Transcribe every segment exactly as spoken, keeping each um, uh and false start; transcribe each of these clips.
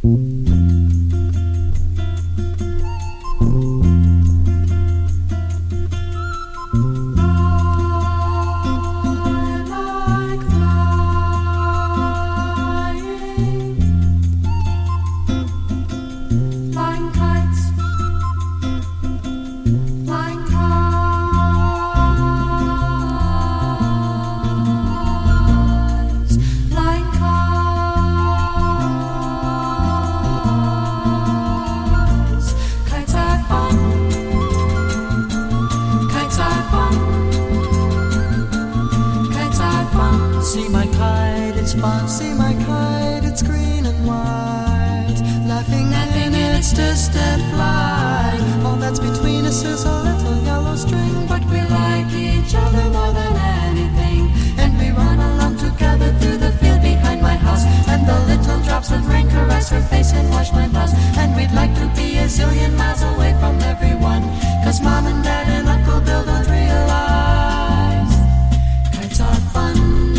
See my kite, it's fun. See my kite, it's green and white. Laughing in its distant flight. All that's between us is a little yellow string, but we like each other more than anything. And we run along together through the field behind my house. And the little drops of rain caress her face and wash my blouse. And we'd like to be a zillion miles away from everyone, 'cause Mom and Dad and Uncle Bill don't realize kites are fun.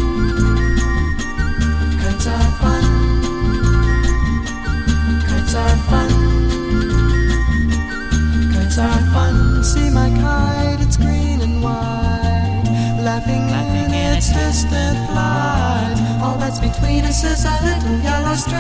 Kites are fun. Kites are fun. Kites are fun. See my kite, it's green and white. Laughing, Laughing in its distant flight. All that's between us is a little yellow string.